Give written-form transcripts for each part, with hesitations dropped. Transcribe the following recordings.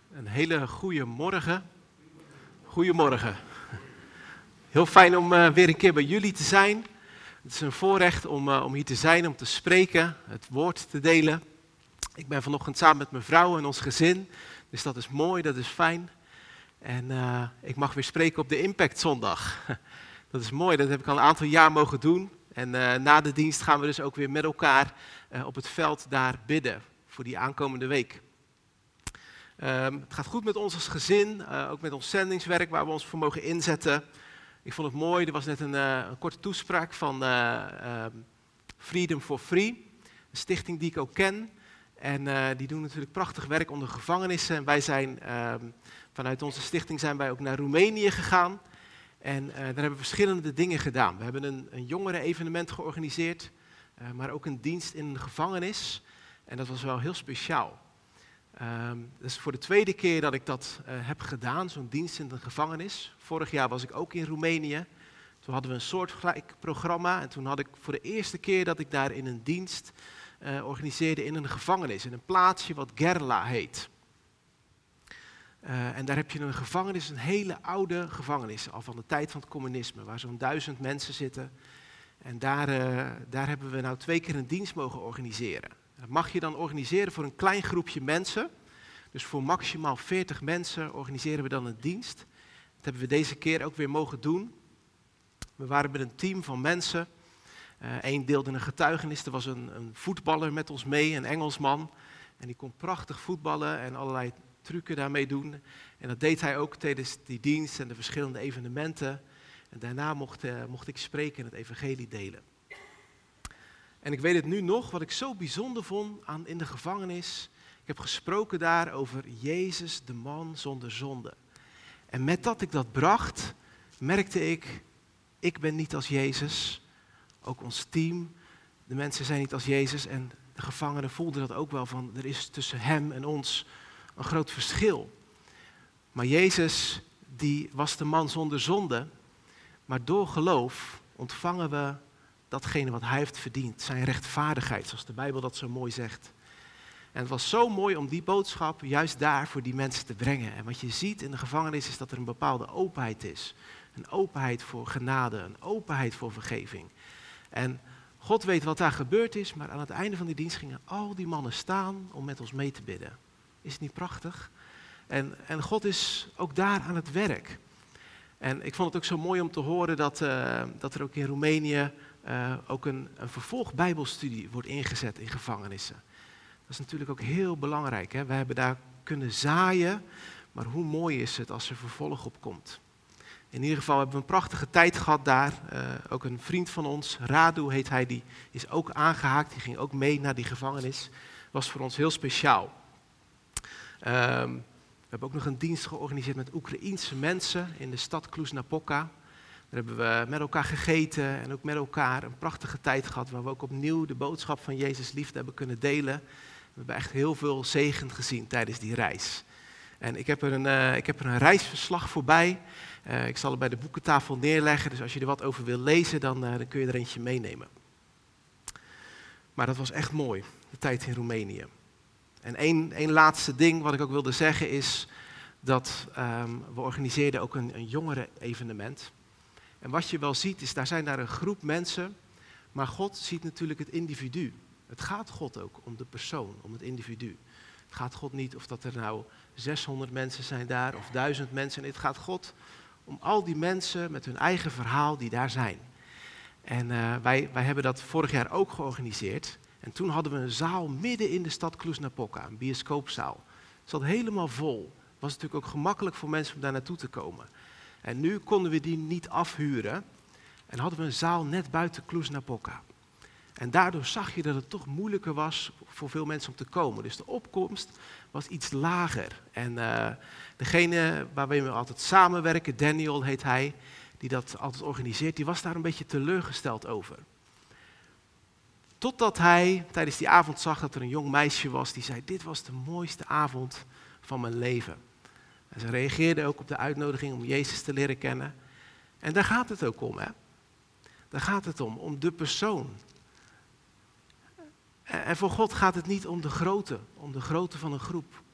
Een hele goede morgen. Goedemorgen. Heel fijn om weer een keer bij jullie te zijn. Het is een voorrecht om hier te zijn, om te spreken, het woord te delen. Ik ben vanochtend samen met mijn vrouw en ons gezin, dus dat is mooi, dat is fijn. En ik mag weer spreken op de Impact Zondag. Dat is mooi, dat heb ik al een aantal jaar mogen doen. En na de dienst gaan we dus ook weer met elkaar op het veld daar bidden voor die aankomende week. Het gaat goed met ons als gezin, ook met ons zendingswerk waar we ons voor mogen inzetten. Ik vond het mooi, er was net een korte toespraak van Freedom for Free, een stichting die ik ook ken. En die doen natuurlijk prachtig werk onder gevangenissen. En wij zijn, vanuit onze stichting zijn wij ook naar Roemenië gegaan. En daar hebben we verschillende dingen gedaan. We hebben een jongeren-evenement georganiseerd, maar ook een dienst in een gevangenis. En dat was wel heel speciaal. Dat is voor de tweede keer dat ik dat heb gedaan, zo'n dienst in een gevangenis. Vorig jaar was ik ook in Roemenië. Toen hadden we een soortgelijk programma. En toen had ik voor de eerste keer dat ik daar in een dienst organiseerde in een gevangenis. In een plaatsje wat Gerla heet. En daar heb je een gevangenis, een hele oude gevangenis, al van de tijd van het communisme, waar zo'n 1000 mensen zitten. En daar hebben we nou 2 keer een dienst mogen organiseren. Dat mag je dan organiseren voor een klein groepje mensen. Dus voor maximaal 40 mensen organiseren we dan een dienst. Dat hebben we deze keer ook weer mogen doen. We waren met een team van mensen. Eén deelde een getuigenis. Er was een voetballer met ons mee, een Engelsman. En die kon prachtig voetballen en allerlei trucken daarmee doen. En dat deed hij ook tijdens die dienst en de verschillende evenementen. En daarna mocht ik spreken en het evangelie delen. En ik weet het nu nog, wat ik zo bijzonder vond in de gevangenis. Ik heb gesproken daar over Jezus, de man zonder zonde. En met dat ik dat bracht, merkte ik ben niet als Jezus. Ook ons team, de mensen zijn niet als Jezus. En de gevangenen voelden dat ook wel van, er is tussen hem en ons een groot verschil. Maar Jezus, die was de man zonder zonde. Maar door geloof ontvangen we datgene wat hij heeft verdiend. Zijn rechtvaardigheid, zoals de Bijbel dat zo mooi zegt. En het was zo mooi om die boodschap juist daar voor die mensen te brengen. En wat je ziet in de gevangenis is dat er een bepaalde openheid is. Een openheid voor genade, een openheid voor vergeving. En God weet wat daar gebeurd is, maar aan het einde van die dienst gingen al die mannen staan om met ons mee te bidden. Is het niet prachtig? En God is ook daar aan het werk. En ik vond het ook zo mooi om te horen dat er ook in Roemenië ook een vervolg bijbelstudie wordt ingezet in gevangenissen. Dat is natuurlijk ook heel belangrijk. Hè? We hebben daar kunnen zaaien, maar hoe mooi is het als er vervolg op komt. In ieder geval hebben we een prachtige tijd gehad daar. Ook een vriend van ons, Radu heet hij, die is ook aangehaakt. Die ging ook mee naar die gevangenis. Was voor ons heel speciaal. We hebben ook nog een dienst georganiseerd met Oekraïense mensen in de stad Cluj-Napoca. Daar hebben we met elkaar gegeten en ook met elkaar een prachtige tijd gehad, waar we ook opnieuw de boodschap van Jezus liefde hebben kunnen delen. We hebben echt heel veel zegen gezien tijdens die reis. En ik heb er een reisverslag voorbij. Ik zal het bij de boekentafel neerleggen, dus als je er wat over wil lezen, dan kun je er eentje meenemen. Maar dat was echt mooi, de tijd in Roemenië. En één laatste ding wat ik ook wilde zeggen is dat we organiseerden ook een jongeren-evenement. En wat je wel ziet is, daar zijn een groep mensen, maar God ziet natuurlijk het individu. Het gaat God ook om de persoon, om het individu. Het gaat God niet of dat er nou 600 mensen zijn daar of 1000 mensen. Het gaat God om al die mensen met hun eigen verhaal die daar zijn. En wij hebben dat vorig jaar ook georganiseerd. En toen hadden we een zaal midden in de stad Cluj-Napoca, een bioscoopzaal. Het zat helemaal vol. Het was natuurlijk ook gemakkelijk voor mensen om daar naartoe te komen. En nu konden we die niet afhuren en hadden we een zaal net buiten Cluj-Napoca. En daardoor zag je dat het toch moeilijker was voor veel mensen om te komen. Dus de opkomst was iets lager. En degene waarmee we altijd samenwerken, Daniel heet hij, die dat altijd organiseert, die was daar een beetje teleurgesteld over. Totdat hij tijdens die avond zag dat er een jong meisje was die zei, dit was de mooiste avond van mijn leven. En ze reageerde ook op de uitnodiging om Jezus te leren kennen. En daar gaat het ook om, hè? Daar gaat het om de persoon. En voor God gaat het niet om de grootte van een groep.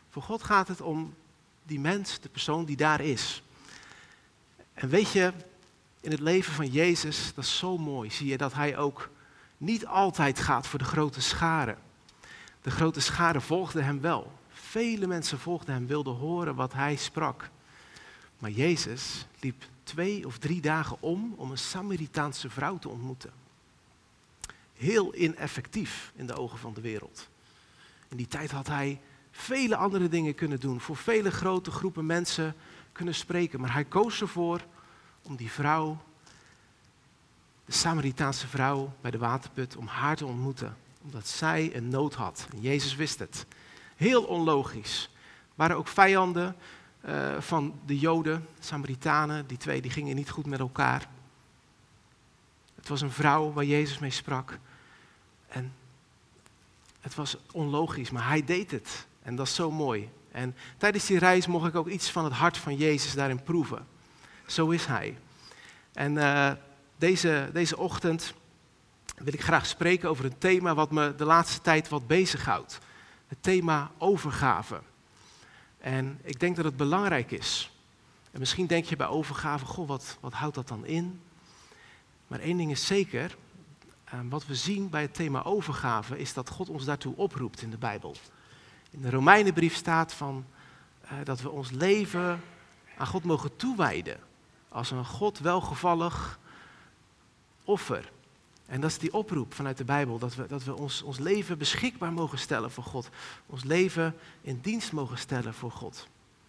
Voor God gaat het om die mens, de persoon die daar is. En weet je, in het leven van Jezus, dat is zo mooi, zie je dat hij ook niet altijd gaat voor de grote scharen. De grote scharen volgden hem wel. Vele mensen volgden hem, wilden horen wat hij sprak. Maar Jezus liep 2 of 3 dagen om een Samaritaanse vrouw te ontmoeten. Heel ineffectief in de ogen van de wereld. In die tijd had hij vele andere dingen kunnen doen, voor vele grote groepen mensen kunnen spreken. Maar hij koos ervoor om die vrouw, de Samaritaanse vrouw bij de waterput, om haar te ontmoeten. Omdat zij een nood had. En Jezus wist het. Heel onlogisch. Er waren ook vijanden van de Joden, Samaritanen. Die twee die gingen niet goed met elkaar. Het was een vrouw waar Jezus mee sprak. En het was onlogisch, maar hij deed het. En dat is zo mooi. En tijdens die reis mocht ik ook iets van het hart van Jezus daarin proeven. Zo is hij. En deze ochtend wil ik graag spreken over een thema wat me de laatste tijd wat bezighoudt. Het thema overgave. En ik denk dat het belangrijk is. En misschien denk je bij overgave, goh, wat houdt dat dan in? Maar één ding is zeker, wat we zien bij het thema overgave is dat God ons daartoe oproept in de Bijbel. In de Romeinenbrief staat dat we ons leven aan God mogen toewijden. Als een God welgevallig offer. En dat is die oproep vanuit de Bijbel, dat we ons leven beschikbaar mogen stellen voor God. Ons leven in dienst mogen stellen voor God.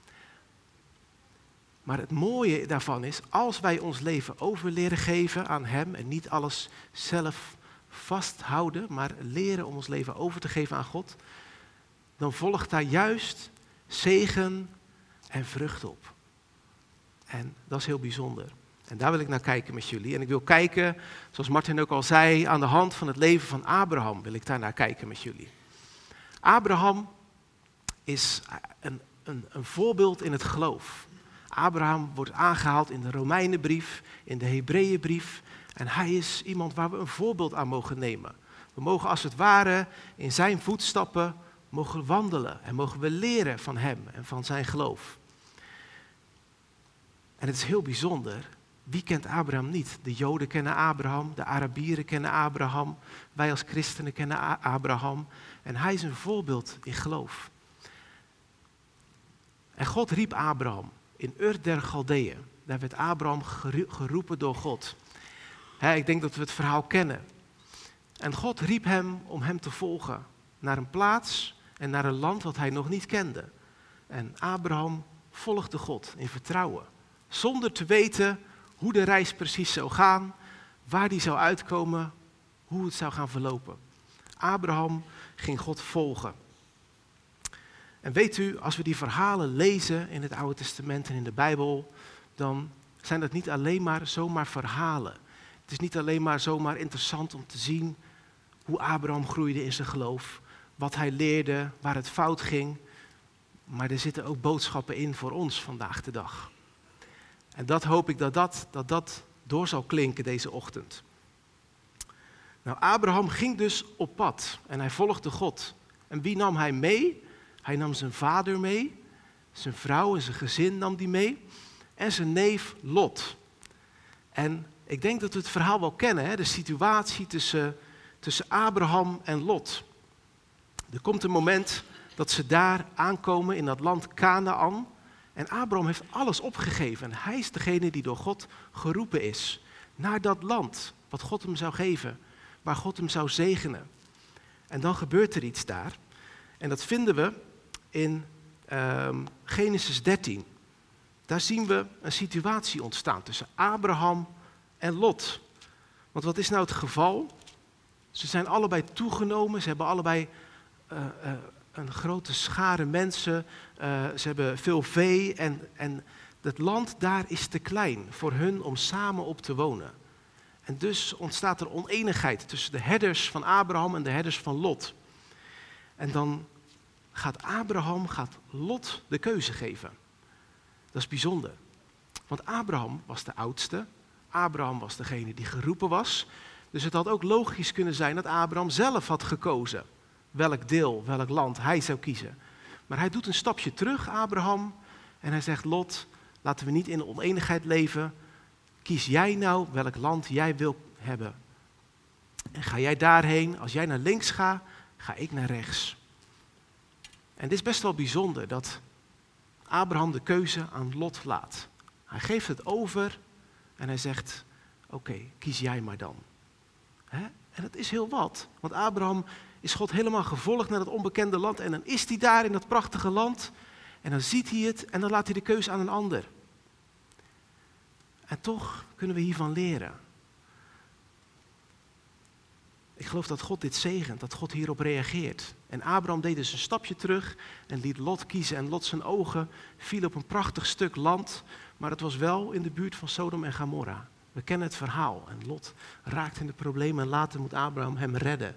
Maar het mooie daarvan is, als wij ons leven over leren geven aan Hem en niet alles zelf vasthouden, maar leren om ons leven over te geven aan God, dan volgt daar juist zegen en vrucht op. En dat is heel bijzonder. En daar wil ik naar kijken met jullie. En ik wil kijken, zoals Martin ook al zei, aan de hand van het leven van Abraham wil ik daar naar kijken met jullie. Abraham is een voorbeeld in het geloof. Abraham wordt aangehaald in de Romeinenbrief, in de Hebreeënbrief. En hij is iemand waar we een voorbeeld aan mogen nemen. We mogen als het ware in zijn voetstappen mogen wandelen. En mogen we leren van hem en van zijn geloof. En het is heel bijzonder. Wie kent Abraham niet? De Joden kennen Abraham, de Arabieren kennen Abraham. Wij als christenen kennen Abraham. En hij is een voorbeeld in geloof. En God riep Abraham in Ur der Galdeeën. Daar werd Abraham geroepen door God. Ik denk dat we het verhaal kennen. En God riep hem om hem te volgen naar een plaats en naar een land wat hij nog niet kende. En Abraham volgde God in vertrouwen. Zonder te weten hoe de reis precies zou gaan, waar die zou uitkomen, hoe het zou gaan verlopen. Abraham ging God volgen. En weet u, als we die verhalen lezen in het Oude Testament en in de Bijbel, dan zijn dat niet alleen maar zomaar verhalen. Het is niet alleen maar zomaar interessant om te zien hoe Abraham groeide in zijn geloof, wat hij leerde, waar het fout ging. Maar er zitten ook boodschappen in voor ons vandaag de dag. En dat hoop ik dat door zal klinken deze ochtend. Nou, Abraham ging dus op pad en hij volgde God. En wie nam hij mee? Hij nam zijn vader mee, zijn vrouw en zijn gezin nam die mee en zijn neef Lot. En ik denk dat we het verhaal wel kennen, hè? De situatie tussen Abraham en Lot. Er komt een moment dat ze daar aankomen in dat land Kanaan. En Abraham heeft alles opgegeven. En hij is degene die door God geroepen is naar dat land wat God hem zou geven, waar God hem zou zegenen. En dan gebeurt er iets daar. En dat vinden we in Genesis 13. Daar zien we een situatie ontstaan tussen Abraham en Lot. Want wat is nou het geval? Ze zijn allebei toegenomen, ze hebben allebei een grote schare mensen, ze hebben veel vee en het land daar is te klein voor hun om samen op te wonen. En dus ontstaat er oneenigheid tussen de herders van Abraham en de herders van Lot. En dan gaat Lot de keuze geven. Dat is bijzonder. Want Abraham was de oudste. Abraham was degene die geroepen was. Dus het had ook logisch kunnen zijn dat Abraham zelf had gekozen welk deel, welk land hij zou kiezen. Maar hij doet een stapje terug, Abraham. En hij zegt, Lot, laten we niet in oneenigheid leven. Kies jij nou welk land jij wil hebben. En ga jij daarheen, als jij naar links gaat, ga ik naar rechts. En dit is best wel bijzonder dat Abraham de keuze aan Lot laat. Hij geeft het over en hij zegt, oké, kies jij maar dan. En dat is heel wat, want Abraham is God helemaal gevolgd naar het onbekende land. En dan is hij daar in dat prachtige land en dan ziet hij het en dan laat hij de keuze aan een ander. En toch kunnen we hiervan leren. Ik geloof dat God dit zegent, dat God hierop reageert. En Abraham deed dus een stapje terug en liet Lot kiezen. En Lot zijn ogen vielen op een prachtig stuk land, maar het was wel in de buurt van Sodom en Gomorra. We kennen het verhaal. En Lot raakt in de problemen en later moet Abraham hem redden.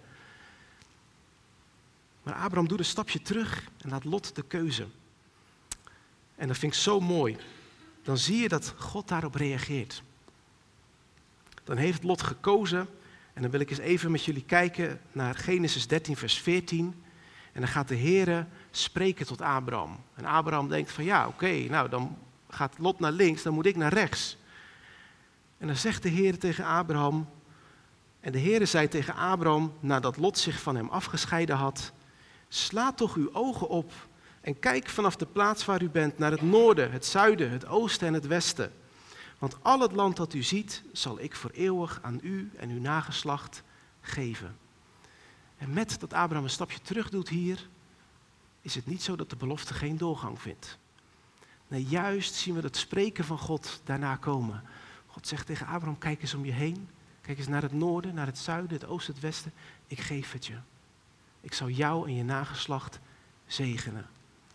Maar Abraham doet een stapje terug en laat Lot de keuze. En dat vind ik zo mooi. Dan zie je dat God daarop reageert. Dan heeft Lot gekozen. En dan wil ik eens even met jullie kijken naar Genesis 13 vers 14. En dan gaat de Heere spreken tot Abraham. En Abraham denkt van ja, oké, nou dan gaat Lot naar links, dan moet ik naar rechts. En dan zegt de Heere tegen Abraham. En de Heere zei tegen Abraham, nadat Lot zich van hem afgescheiden had. Sla toch uw ogen op en kijk vanaf de plaats waar u bent naar het noorden, het zuiden, het oosten en het westen. Want al het land dat u ziet, zal ik voor eeuwig aan u en uw nageslacht geven. En met dat Abraham een stapje terug doet hier, is het niet zo dat de belofte geen doorgang vindt. Nee, juist zien we het spreken van God daarna komen. God zegt tegen Abraham, kijk eens om je heen. Kijk eens naar het noorden, naar het zuiden, het oosten, het westen. Ik geef het je. Ik zal jou en je nageslacht zegenen.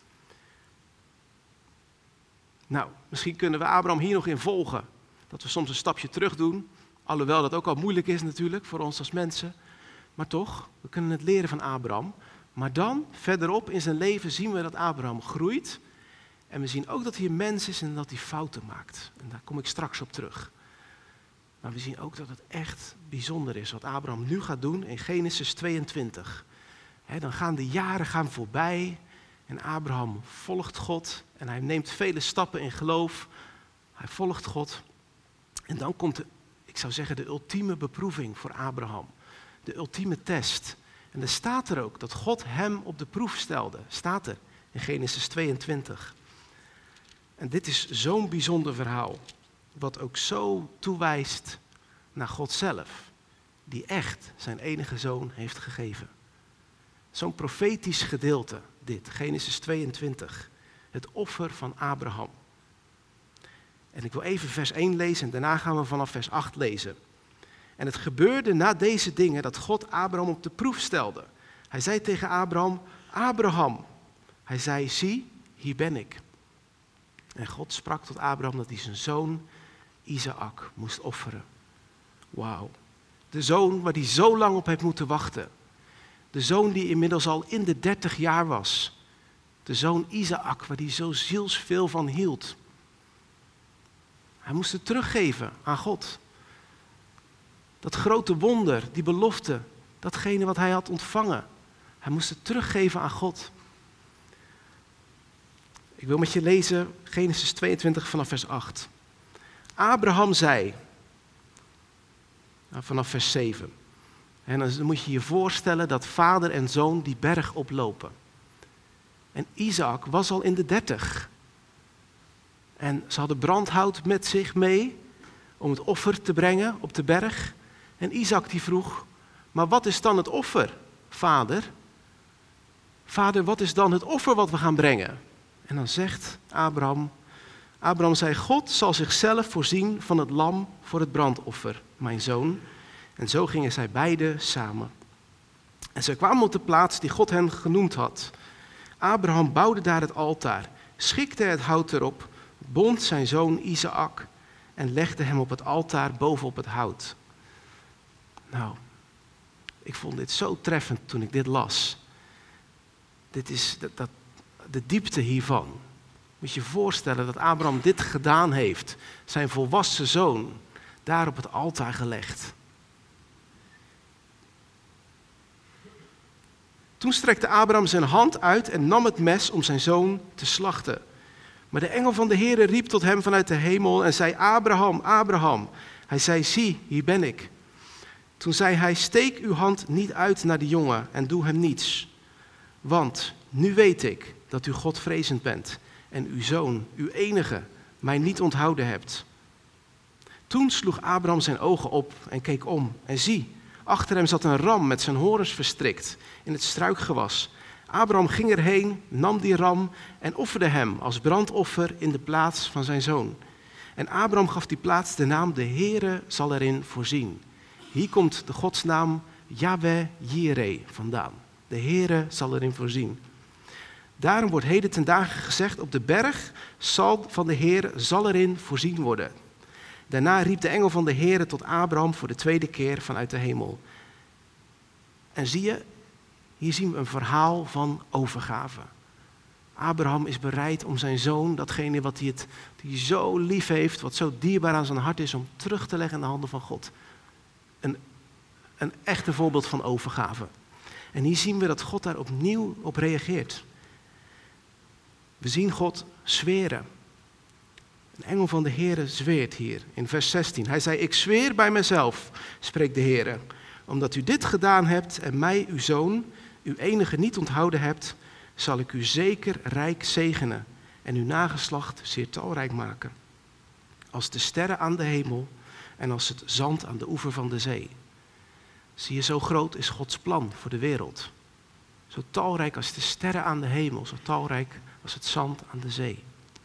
Nou, misschien kunnen we Abraham hier nog in volgen. Dat we soms een stapje terug doen. Alhoewel dat ook al moeilijk is natuurlijk voor ons als mensen. Maar toch, we kunnen het leren van Abraham. Maar dan, verderop in zijn leven, zien we dat Abraham groeit. En we zien ook dat hij een mens is en dat hij fouten maakt. En daar kom ik straks op terug. Maar we zien ook dat het echt bijzonder is wat Abraham nu gaat doen in Genesis 22. Dan gaan de jaren voorbij en Abraham volgt God en hij neemt vele stappen in geloof. Hij volgt God en dan komt, ik zou zeggen, de ultieme beproeving voor Abraham. De ultieme test. En er staat er ook dat God hem op de proef stelde. Staat er in Genesis 22. En dit is zo'n bijzonder verhaal. Wat ook zo toewijst naar God zelf. Die echt zijn enige zoon heeft gegeven. Zo'n profetisch gedeelte, dit, Genesis 22. Het offer van Abraham. En ik wil even vers 1 lezen en daarna gaan we vanaf vers 8 lezen. En het gebeurde na deze dingen dat God Abraham op de proef stelde. Hij zei tegen Abraham, Abraham. Hij zei, zie, hier ben ik. En God sprak tot Abraham dat hij zijn zoon Isaak moest offeren. Wauw. De zoon waar hij zo lang op heeft moeten wachten. De zoon die inmiddels al in de 30 jaar was. De zoon Isaak waar hij zo zielsveel van hield. Hij moest het teruggeven aan God. Dat grote wonder, die belofte, datgene wat hij had ontvangen. Hij moest het teruggeven aan God. Ik wil met je lezen Genesis 22 vanaf vers 8. Abraham zei, vanaf vers 7. En dan moet je je voorstellen dat vader en zoon die berg oplopen. En Isaak was al in de 30. En ze hadden brandhout met zich mee om het offer te brengen op de berg. En Isaak die vroeg, maar wat is dan het offer, vader? Vader, wat is dan het offer wat we gaan brengen? En dan zegt Abraham zei, God zal zichzelf voorzien van het lam voor het brandoffer, mijn zoon. En zo gingen zij beiden samen. En zij kwamen op de plaats die God hen genoemd had. Abraham bouwde daar het altaar, schikte het hout erop, bond zijn zoon Isaak en legde hem op het altaar bovenop het hout. Nou, ik vond dit zo treffend toen ik dit las. Dit is de diepte hiervan. Moet je je voorstellen dat Abraham dit gedaan heeft. Zijn volwassen zoon daar op het altaar gelegd. Toen strekte Abraham zijn hand uit en nam het mes om zijn zoon te slachten. Maar de engel van de Heere riep tot hem vanuit de hemel en zei: Abraham, Abraham. Hij zei: zie, hier ben ik. Toen zei hij: steek uw hand niet uit naar de jongen en doe hem niets. Want nu weet ik dat u Godvrezend bent en uw zoon, uw enige, mij niet onthouden hebt. Toen sloeg Abraham zijn ogen op en keek om. En zie, achter hem zat een ram met zijn horens verstrikt in het struikgewas. Abraham ging erheen, nam die ram en offerde hem als brandoffer in de plaats van zijn zoon. En Abraham gaf die plaats de naam: de Heere zal erin voorzien. Hier komt de godsnaam Yahweh Jireh vandaan. De Heere zal erin voorzien. Daarom wordt heden ten dagen gezegd: op de berg van de Heer zal erin voorzien worden. Daarna riep de engel van de Heere tot Abraham voor de tweede keer vanuit de hemel. En zie je, hier zien we een verhaal van overgave. Abraham is bereid om zijn zoon, datgene wat hij zo lief heeft, wat zo dierbaar aan zijn hart is, om terug te leggen in de handen van God. Een echte voorbeeld van overgave. En hier zien we dat God daar opnieuw op reageert. We zien God zweren. Een engel van de Heere zweert hier in vers 16. Hij zei: ik zweer bij mezelf, spreekt de Heere, omdat u dit gedaan hebt en mij, uw zoon, uw enige niet onthouden hebt, zal ik u zeker rijk zegenen en uw nageslacht zeer talrijk maken. Als de sterren aan de hemel en als het zand aan de oever van de zee. Zie je, zo groot is Gods plan voor de wereld. Zo talrijk als de sterren aan de hemel, zo talrijk als het zand aan de zee.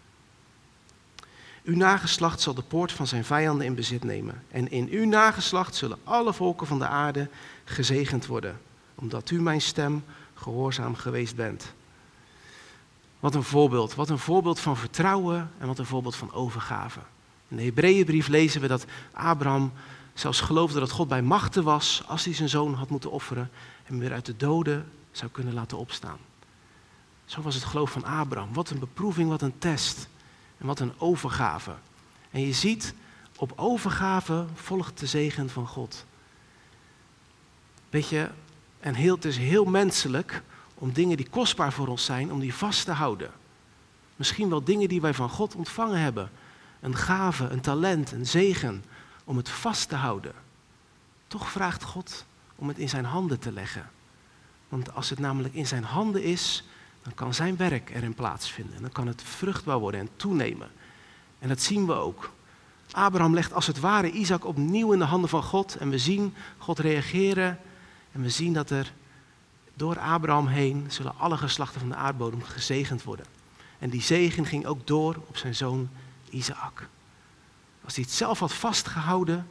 Uw nageslacht zal de poort van zijn vijanden in bezit nemen. En in uw nageslacht zullen alle volken van de aarde gezegend worden, omdat u mijn stem gehoorzaam geweest bent. Wat een voorbeeld van vertrouwen en wat een voorbeeld van overgave. In de Hebreeënbrief lezen we dat Abraham zelfs geloofde dat God bij machten was als hij zijn zoon had moeten offeren en hem weer uit de doden zou kunnen laten opstaan. Zo was het geloof van Abraham. Wat een beproeving, wat een test en wat een overgave. En je ziet, op overgave volgt de zegen van God. Weet je, en het is heel menselijk om dingen die kostbaar voor ons zijn, om die vast te houden. Misschien wel dingen die wij van God ontvangen hebben. Een gave, een talent, een zegen, om het vast te houden. Toch vraagt God om het in zijn handen te leggen. Want als het namelijk in zijn handen is, dan kan zijn werk erin plaatsvinden. En dan kan het vruchtbaar worden en toenemen. En dat zien we ook. Abraham legt als het ware Isaac opnieuw in de handen van God. En we zien God reageren. En we zien dat er door Abraham heen zullen alle geslachten van de aardbodem gezegend worden. En die zegen ging ook door op zijn zoon Isaac. Als hij het zelf had vastgehouden,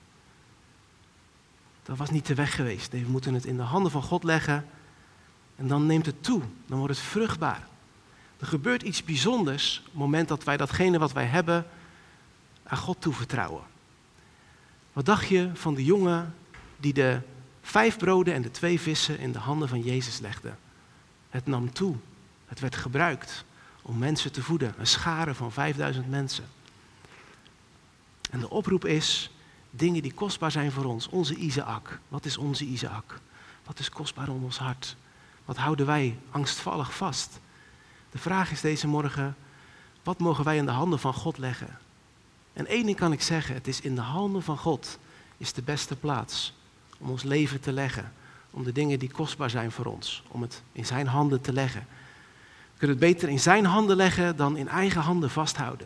dat was niet de weg geweest. Nee, we moeten het in de handen van God leggen. En dan neemt het toe. Dan wordt het vruchtbaar. Er gebeurt iets bijzonders op het moment dat wij datgene wat wij hebben aan God toevertrouwen. Wat dacht je van de jongen die de 5 broden en de 2 vissen in de handen van Jezus legde? Het nam toe. Het werd gebruikt om mensen te voeden. Een schare van 5000 mensen. En de oproep is, dingen die kostbaar zijn voor ons. Onze Isaac. Wat is onze Isaac? Wat is kostbaar in ons hart? Wat houden wij angstvallig vast? De vraag is deze morgen, wat mogen wij in de handen van God leggen? En één ding kan ik zeggen, het is in de handen van God is de beste plaats om ons leven te leggen. Om de dingen die kostbaar zijn voor ons, om het in zijn handen te leggen. We kunnen het beter in zijn handen leggen dan in eigen handen vasthouden.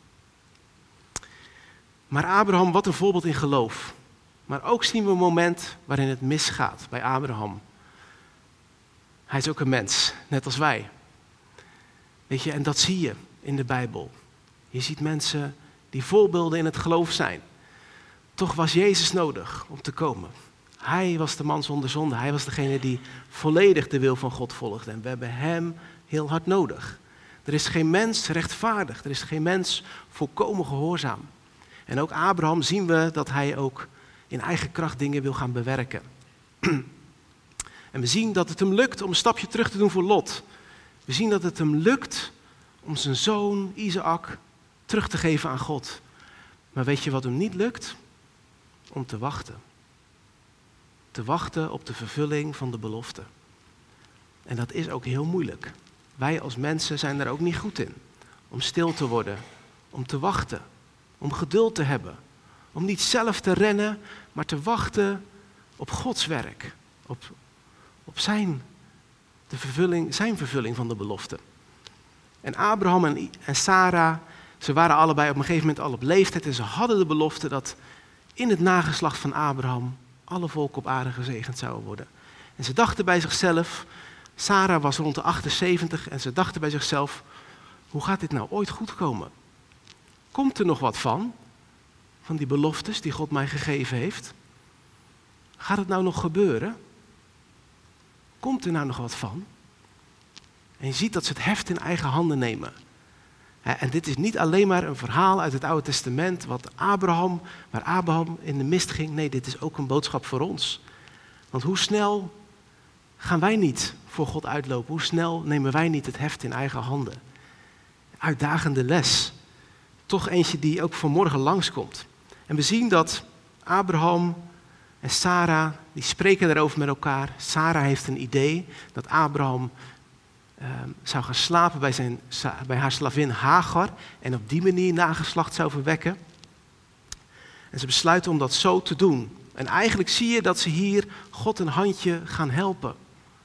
Maar Abraham, wat een voorbeeld in geloof. Maar ook zien we een moment waarin het misgaat bij Abraham. Hij is ook een mens, net als wij. Weet je, en dat zie je in de Bijbel. Je ziet mensen die voorbeelden in het geloof zijn. Toch was Jezus nodig om te komen. Hij was de man zonder zonde. Hij was degene die volledig de wil van God volgde. En we hebben hem heel hard nodig. Er is geen mens rechtvaardig. Er is geen mens volkomen gehoorzaam. En ook Abraham zien we dat hij ook in eigen kracht dingen wil gaan bewerken. En we zien dat het hem lukt om een stapje terug te doen voor Lot. We zien dat het hem lukt om zijn zoon Isaac terug te geven aan God. Maar weet je wat hem niet lukt? Om te wachten. Te wachten op de vervulling van de belofte. En dat is ook heel moeilijk. Wij als mensen zijn daar ook niet goed in. Om stil te worden, om te wachten, om geduld te hebben. Om niet zelf te rennen, maar te wachten op Gods werk. Op zijn vervulling van de belofte. En Abraham en Sara, ze waren allebei op een gegeven moment al op leeftijd. En ze hadden de belofte dat in het nageslacht van Abraham alle volken op aarde gezegend zouden worden. En ze dachten bij zichzelf, Sara was rond de 78 en ze dachten bij zichzelf, hoe gaat dit nou ooit goed komen? Komt er nog wat van die beloftes die God mij gegeven heeft? Gaat het nou nog gebeuren? Komt er nou nog wat van? En je ziet dat ze het heft in eigen handen nemen. En dit is niet alleen maar een verhaal uit het Oude Testament, waar Abraham in de mist ging. Nee, dit is ook een boodschap voor ons. Want hoe snel gaan wij niet voor God uitlopen? Hoe snel nemen wij niet het heft in eigen handen? Uitdagende les. Toch eentje die ook vanmorgen langskomt. En we zien dat Abraham en Sarah, die spreken daarover met elkaar. Sarah heeft een idee dat Abraham zou gaan slapen bij haar slavin Hagar en op die manier nageslacht zou verwekken. En ze besluiten om dat zo te doen. En eigenlijk zie je dat ze hier God een handje gaan helpen.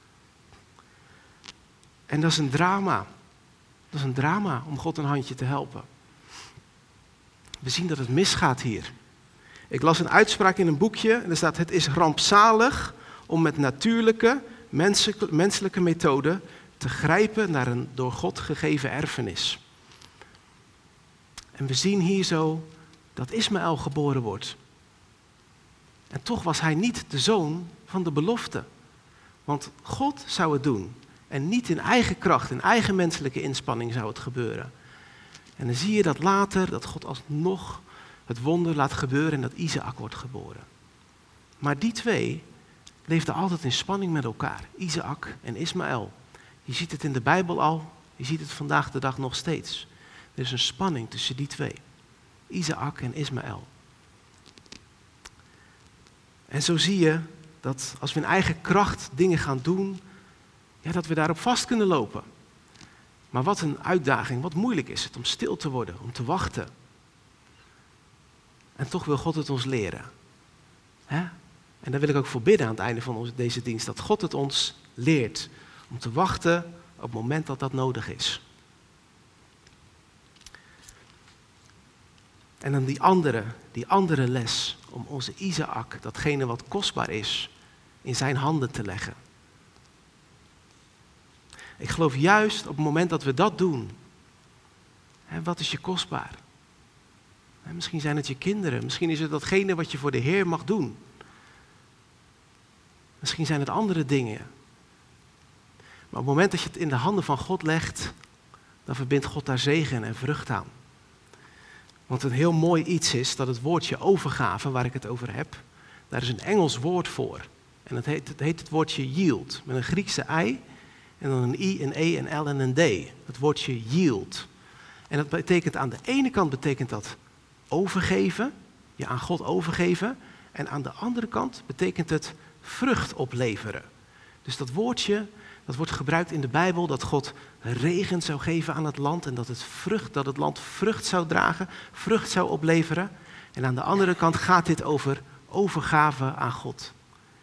En dat is een drama. Dat is een drama om God een handje te helpen. We zien dat het misgaat hier. Ik las een uitspraak in een boekje en er staat: het is rampzalig om met natuurlijke, menselijke methoden te grijpen naar een door God gegeven erfenis. En we zien hier zo dat Ismaël geboren wordt. En toch was hij niet de zoon van de belofte. Want God zou het doen. En niet in eigen kracht, in eigen menselijke inspanning zou het gebeuren. En dan zie je dat later, dat God alsnog het wonder laat gebeuren en dat Isaac wordt geboren. Maar die twee leefden altijd in spanning met elkaar. Isaac en Ismaël. Je ziet het in de Bijbel al, je ziet het vandaag de dag nog steeds. Er is een spanning tussen die twee. Isaac en Ismaël. En zo zie je dat als we in eigen kracht dingen gaan doen, ja, dat we daarop vast kunnen lopen. Maar wat een uitdaging, wat moeilijk is het om stil te worden, om te wachten. En toch wil God het ons leren. Hè? En daar wil ik ook voor bidden aan het einde van deze dienst, dat God het ons leert om te wachten op het moment dat dat nodig is. En dan die andere les, om onze Isaac, datgene wat kostbaar is, in zijn handen te leggen. Ik geloof juist op het moment dat we dat doen, wat is je kostbaar? Misschien zijn het je kinderen, misschien is het datgene wat je voor de Heer mag doen. Misschien zijn het andere dingen. Maar op het moment dat je het in de handen van God legt, dan verbindt God daar zegen en vrucht aan. Want een heel mooi iets is dat het woordje overgave, waar ik het over heb, daar is een Engels woord voor. En het heet het woordje yield, met een Griekse ei en dan een I, een E, een L en een D. Het woordje yield. En dat betekent aan de ene kant betekent dat overgeven, je aan God overgeven. En aan de andere kant betekent het vrucht opleveren. Dus dat woordje, dat wordt gebruikt in de Bijbel, dat God regen zou geven aan het land en dat het land vrucht zou dragen, vrucht zou opleveren. En aan de andere kant gaat dit over overgave aan God.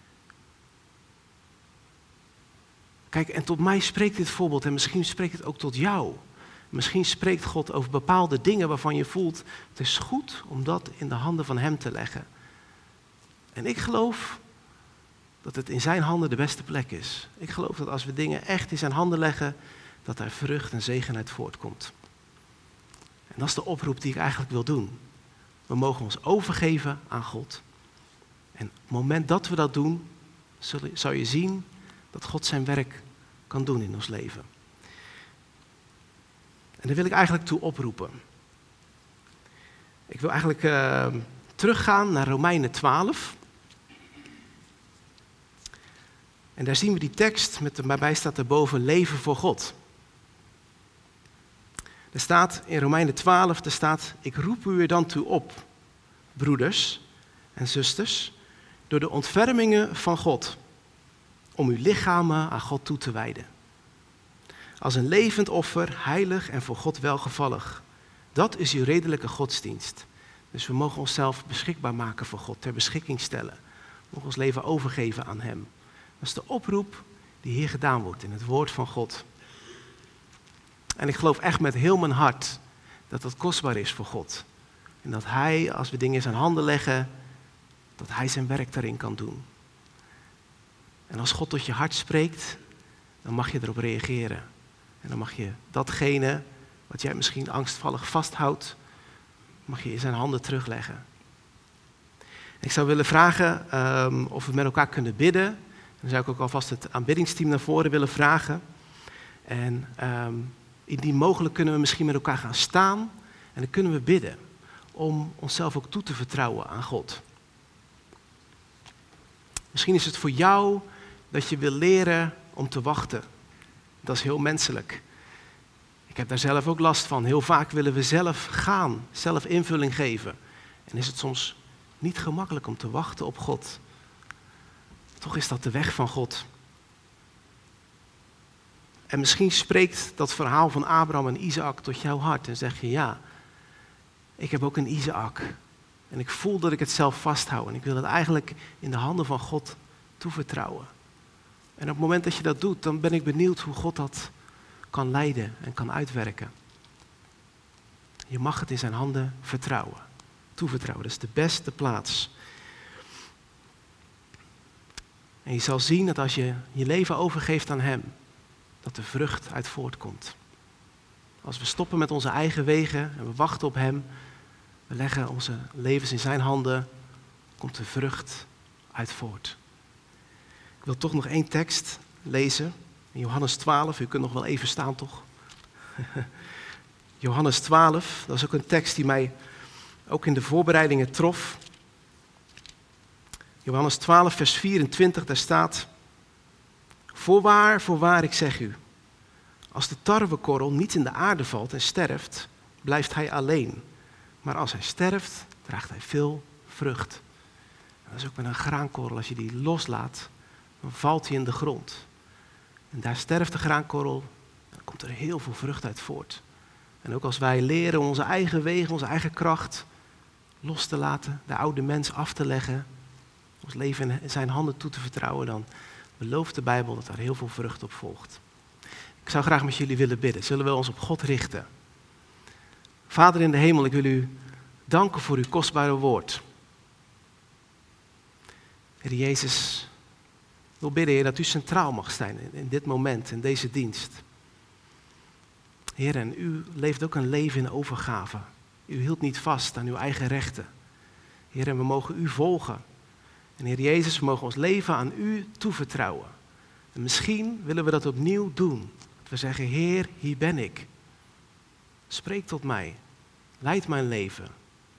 Kijk, en tot mij spreekt dit voorbeeld en misschien spreekt het ook tot jou. Misschien spreekt God over bepaalde dingen waarvan je voelt, het is goed om dat in de handen van Hem te leggen. En ik geloof dat het in zijn handen de beste plek is. Ik geloof dat als we dingen echt in zijn handen leggen, dat daar vrucht en zegen uit voortkomt. En dat is de oproep die ik eigenlijk wil doen. We mogen ons overgeven aan God. En op het moment dat we dat doen, zal je zien dat God zijn werk kan doen in ons leven. En daar wil ik eigenlijk toe oproepen. Ik wil eigenlijk teruggaan naar Romeinen 12. En daar zien we die tekst, waarbij staat erboven leven voor God. Er staat in Romeinen 12, ik roep u er dan toe op, broeders en zusters, door de ontfermingen van God, om uw lichamen aan God toe te wijden. Als een levend offer, heilig en voor God welgevallig. Dat is uw redelijke godsdienst. Dus we mogen onszelf beschikbaar maken voor God, ter beschikking stellen. We mogen ons leven overgeven aan Hem. Dat is de oproep die hier gedaan wordt in het woord van God. En ik geloof echt met heel mijn hart dat dat kostbaar is voor God. En dat Hij, als we dingen in zijn handen leggen, dat Hij zijn werk daarin kan doen. En als God tot je hart spreekt, dan mag je erop reageren. En dan mag je datgene wat jij misschien angstvallig vasthoudt, mag je in zijn handen terugleggen. Ik zou willen vragen of we met elkaar kunnen bidden. Dan zou ik ook alvast het aanbiddingsteam naar voren willen vragen. En indien mogelijk kunnen we misschien met elkaar gaan staan. En dan kunnen we bidden om onszelf ook toe te vertrouwen aan God. Misschien is het voor jou dat je wil leren om te wachten. Dat is heel menselijk. Ik heb daar zelf ook last van. Heel vaak willen we zelf gaan, zelf invulling geven. En is het soms niet gemakkelijk om te wachten op God. Toch is dat de weg van God. En misschien spreekt dat verhaal van Abraham en Isaac tot jouw hart. En zeg je, ja, ik heb ook een Isaac. En ik voel dat ik het zelf vasthoud. En ik wil het eigenlijk in de handen van God toevertrouwen. En op het moment dat je dat doet, dan ben ik benieuwd hoe God dat kan leiden en kan uitwerken. Je mag het in zijn handen vertrouwen. Toevertrouwen, dat is de beste plaats. En je zal zien dat als je je leven overgeeft aan Hem, dat er vrucht uit voortkomt. Als we stoppen met onze eigen wegen en we wachten op Hem, we leggen onze levens in zijn handen, komt er vrucht uit voort. Ik wil toch nog 1 tekst lezen. In Johannes 12, u kunt nog wel even staan toch? Johannes 12, dat is ook een tekst die mij ook in de voorbereidingen trof. Johannes 12, vers 24, daar staat: Voorwaar, voorwaar, ik zeg u, als de tarwekorrel niet in de aarde valt en sterft, blijft hij alleen. Maar als hij sterft, draagt hij veel vrucht. En dat is ook met een graankorrel, als je die loslaat, dan valt hij in de grond. En daar sterft de graankorrel, dan komt er heel veel vrucht uit voort. En ook als wij leren onze eigen wegen, onze eigen kracht los te laten, de oude mens af te leggen, ons leven in zijn handen toe te vertrouwen, dan belooft de Bijbel dat daar heel veel vrucht op volgt. Ik zou graag met jullie willen bidden. Zullen we ons op God richten? Vader in de hemel, ik wil u danken voor uw kostbare woord. Heer Jezus, ik wil bidden, Heer, dat u centraal mag zijn in dit moment, in deze dienst. Heer, en u leeft ook een leven in overgave. U hield niet vast aan uw eigen rechten. Heer, en we mogen u volgen. En Heer Jezus, we mogen ons leven aan u toevertrouwen. En misschien willen we dat opnieuw doen. Dat we zeggen, Heer, hier ben ik. Spreek tot mij. Leid mijn leven.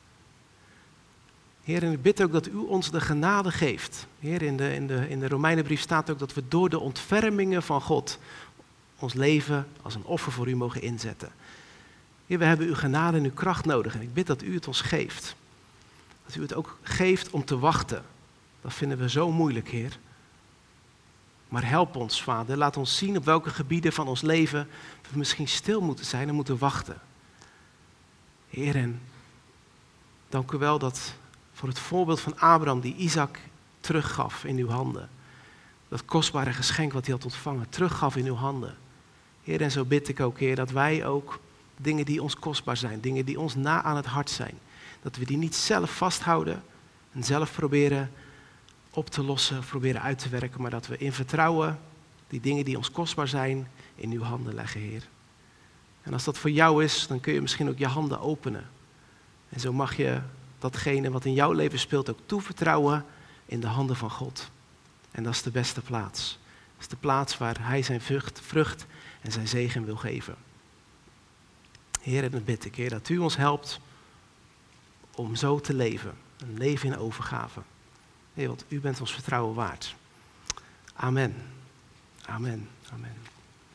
Heer, en ik bid ook dat u ons de genade geeft. Heer, in de Romeinenbrief staat ook dat we door de ontfermingen van God ons leven als een offer voor u mogen inzetten. Heer, we hebben uw genade en uw kracht nodig. En ik bid dat u het ons geeft. Dat u het ook geeft om te wachten. Dat vinden we zo moeilijk, Heer. Maar help ons, Vader. Laat ons zien op welke gebieden van ons leven we misschien stil moeten zijn en moeten wachten. Heer, en dank u wel dat voor het voorbeeld van Abraham die Isaac teruggaf in uw handen. Dat kostbare geschenk wat hij had ontvangen, teruggaf in uw handen. Heer, en zo bid ik ook, Heer, dat wij ook dingen die ons kostbaar zijn, dingen die ons na aan het hart zijn, dat we die niet zelf vasthouden en zelf proberen op te lossen, proberen uit te werken, maar dat we in vertrouwen die dingen die ons kostbaar zijn in uw handen leggen, Heer. En als dat voor jou is, dan kun je misschien ook je handen openen. En zo mag je datgene wat in jouw leven speelt ook toevertrouwen in de handen van God. En dat is de beste plaats. Dat is de plaats waar hij zijn vrucht en zijn zegen wil geven. Heer, en dan bid ik, Heer, dat u ons helpt om zo te leven. Een leven in overgave. Heer, want u bent ons vertrouwen waard. Amen. Amen. Amen.